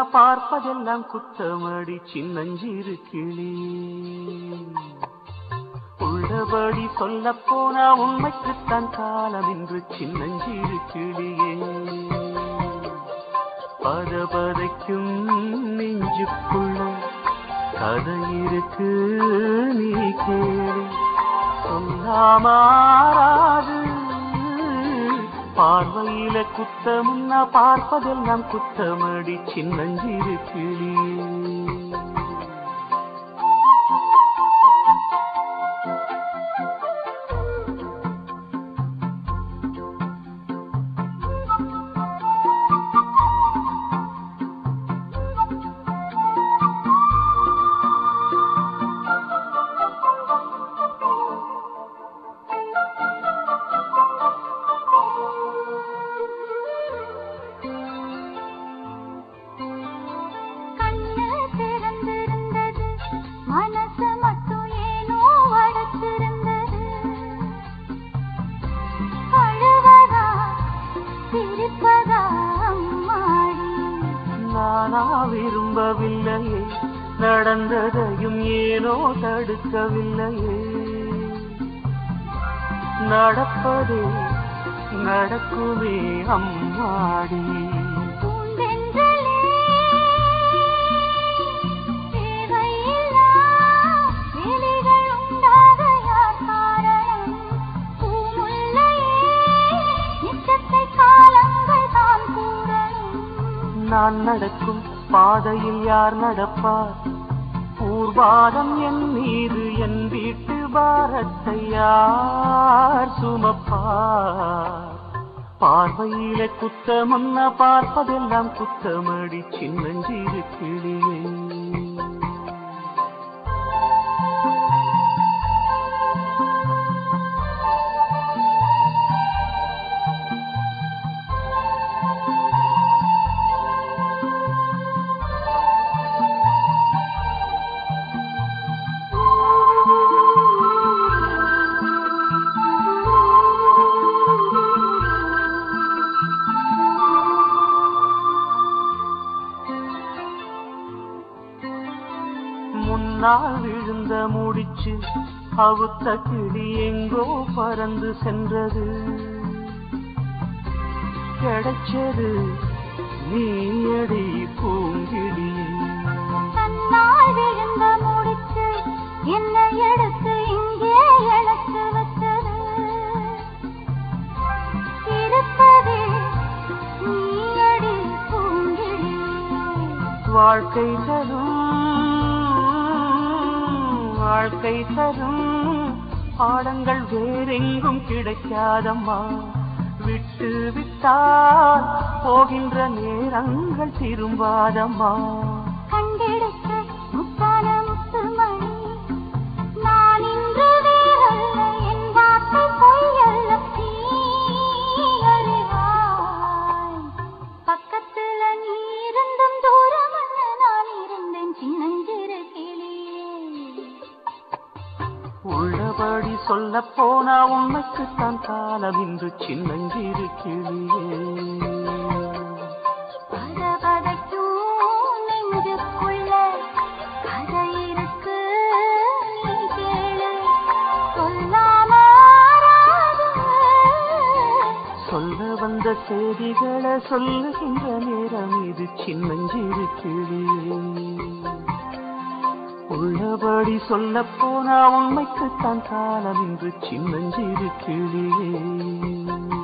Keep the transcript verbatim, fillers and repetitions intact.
உன்னை பார்ப்பதெல்லாம் குத்தமடி சின்னஞ்சிறு கிளி. உள்ளபடி சொல்ல போனா உண்மைக்குத்தான் காலம் என்று சின்னஞ்சிறு கிளியே. பதபதைக்கும் நெஞ்சுக்குள்ள கதை இருக்கு நீ கேளு. சொல்லாமாறாது பார்வையில குத்தமுன்னா பார்ப்பதெல்லாம் குத்தமடி சின்னஞ்சிறு கிளி. நானா விரும்பவில்லையே நடந்ததையும் ஏனோ தடுக்கவில்லையே. நடப்பதே நடக்குமே அம்மாடி. நான் நடக்கும் பாதையில் யார் நடப்பார்? பூர்வாதம் என் மீது என் வீட்டு பாரத்தை யார் சுமப்பார்? பார்வையில குத்தமுன்ன பார்ப்பதெல்லாம் குத்தமடி சின்னஞ்சிறு கிளியே. முன்னால் விழுந்த முடிச்சு அவுத்த கிளி எங்கோ பறந்து சென்றது. கிடைச்சது நீயடி பூங்கிடி. தன்னால் விழுந்த முடிச்சு என்னை எடுத்து இங்கே இழத்து வச்சது. இருப்பதே நீயடி பூங்கிடி. வாழ்க்கை தரும் வாழ்க்கை தரும் பாடங்கள் வேறெங்கும் கிடைக்காதம்மா. விட்டு விட்டால் போகின்ற நேரங்கள் திரும்பாதம்மா. கண்டெடுத்த முத்தான முத்துமணி நான் இன்று வேறல்ல, என் வார்த்தை பொய்யல்ல, நீ அறிவாய். பக்கத்துல நீ இருந்தும் தூரம் நான் இருந்தேன் சின்னஞ்சிறு கிளியே. உள்ளபடி சொல்ல போனா உண்மைக்குத்தான் காலம் இன்று சின்னஞ்சிறு கிளியே. பதபதைக்கும் நெஞ்சுக்குள்ள கதை இருக்கு நீ கேளு. சொல்லாமாறாது சொல்ல வந்த செய்திகளை சொல்லுகின்ற நேரம் இது சின்னஞ்சிறு கிளியே. உள்ளபடி சொல்ல போனா உண்மைக்குத்தான் காலம் இன்று சின்னஞ்சிறு கிளியே.